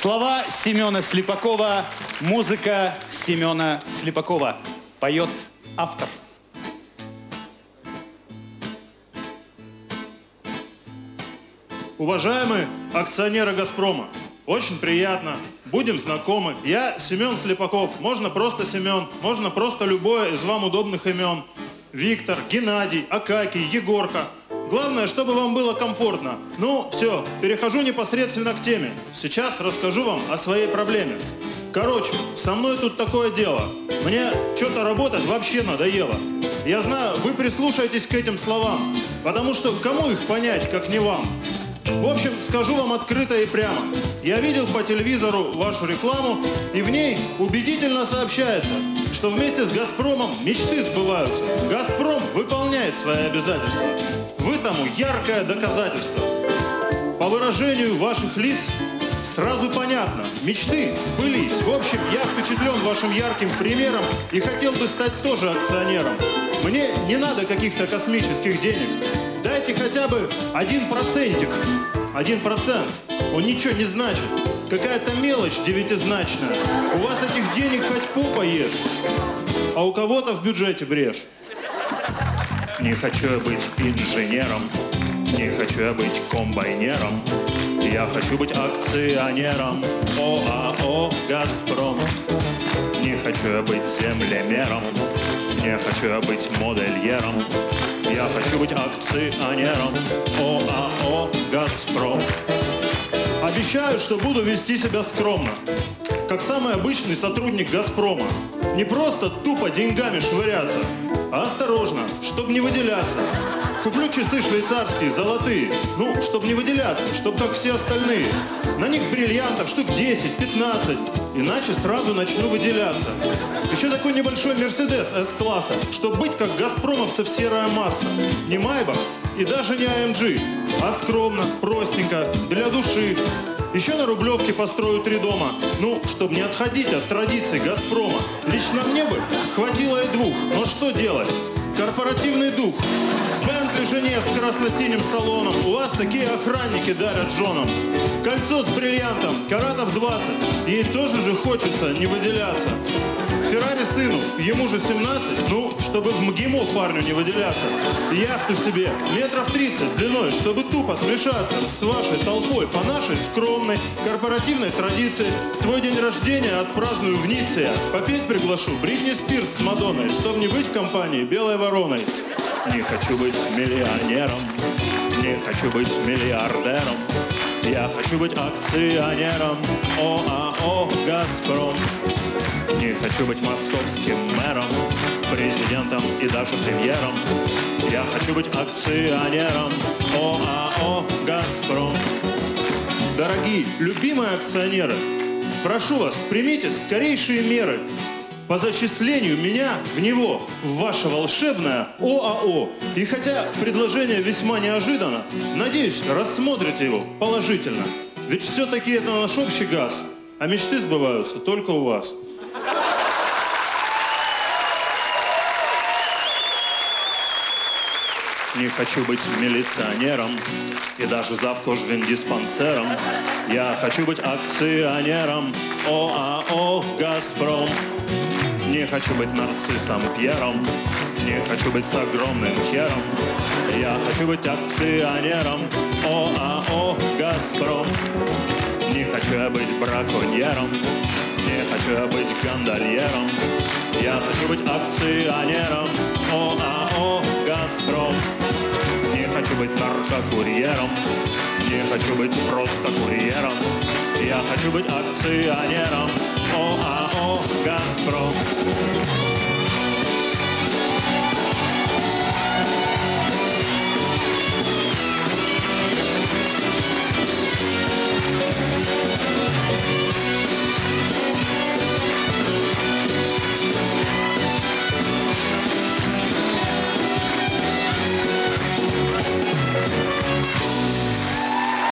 Слова Семена Слепакова, музыка Семена Слепакова. Поет автор. Уважаемые акционеры «Газпрома», очень приятно, будем знакомы. Я Семен Слепаков, можно просто Семен, можно просто любое из вам удобных имен. Виктор, Геннадий, Акакий, Егорка. Главное, чтобы вам было комфортно. Ну, все, перехожу непосредственно к теме. Сейчас расскажу вам о своей проблеме. Короче, со мной тут такое дело. Мне что-то работать вообще надоело. Я знаю, вы прислушаетесь к этим словам, потому что кому их понять, как не вам? В общем, скажу вам открыто и прямо. Я видел по телевизору вашу рекламу, и в ней убедительно сообщается, что вместе с «Газпромом» мечты сбываются. «Газпром» выполняет свои обязательства. Вы тому яркое доказательство. По выражению ваших лиц сразу понятно, мечты сбылись. В общем, я впечатлен вашим ярким примером и хотел бы стать тоже акционером. Мне не надо каких-то космических денег. Дайте хотя бы 1%. 1%. Он ничего не значит. Какая-то мелочь девятизначная. У вас этих денег хоть попа ешь, а у кого-то в бюджете брешь. Не хочу я быть инженером, не хочу я быть комбайнером. Я хочу быть акционером ОАО «Газпром». Не хочу я быть землемером, не хочу я быть модельером. Я хочу быть акционером ОАО «Газпром». Обещаю, что буду вести себя скромно, как самый обычный сотрудник «Газпрома». Не просто тупо деньгами швыряться, а осторожно, чтобы не выделяться. Куплю часы швейцарские, золотые, ну, чтобы не выделяться, чтобы как все остальные. На них бриллиантов штук 10-15, иначе сразу начну выделяться. Еще такой небольшой Мерседес С-класса, чтобы быть как газпромовцев серая масса. Не Майбах и даже не AMG, а скромно, простенько, для души. Еще на Рублевке построю 3 дома, ну, чтобы не отходить от традиций «Газпрома». Лично мне бы хватило и 2, но что делать? Корпоративный дух. Бентли жене с красно-синим салоном. У вас такие охранники дарят женам. Кольцо с бриллиантом, каратов 20. Ей тоже же хочется не выделяться. Феррари сыну, ему же 17, ну, чтобы в МГИМО парню не выделяться. Яхту себе метров 30 длиной, чтобы тупо смешаться с вашей толпой по нашей скромной корпоративной традиции. Свой день рождения отпраздную в Ницце. Попеть приглашу Бритни Спирс с Мадонной, чтобы не быть в компании белой вороной. Не хочу быть миллионером, не хочу быть миллиардером. Я хочу быть акционером ОАО «Газпром». Не хочу быть московским мэром, президентом и даже премьером. Я хочу быть акционером ОАО «Газпром». Дорогие, любимые акционеры, прошу вас, примите скорейшие меры по зачислению меня в него, в ваше волшебное ОАО. И хотя предложение весьма неожиданно, надеюсь, рассмотрите его положительно. Ведь все-таки это наш общий газ, а мечты сбываются только у вас. Не хочу быть милиционером и даже завкожвендиспансером. Я хочу быть акционером ОАО «Газпром». Не хочу быть нарциссом Пьером, не хочу быть с огромным хером. Я хочу быть акционером ОАО «Газпром». Не хочу я быть браконьером, не хочу я быть гондольером. Я хочу быть акционером ОАО «Газпром». Не хочу быть наркокурьером, не хочу быть просто курьером. Я хочу быть акционером ОАО «Газпром».